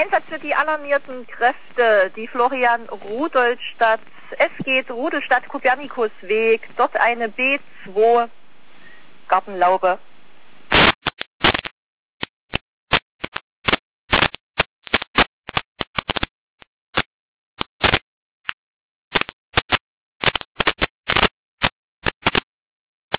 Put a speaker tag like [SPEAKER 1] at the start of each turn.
[SPEAKER 1] Einsatz für die alarmierten Kräfte, die Florian Rudolstadt. Es geht Rudolstadt Kopernikusweg, dort eine B2 Gartenlaube.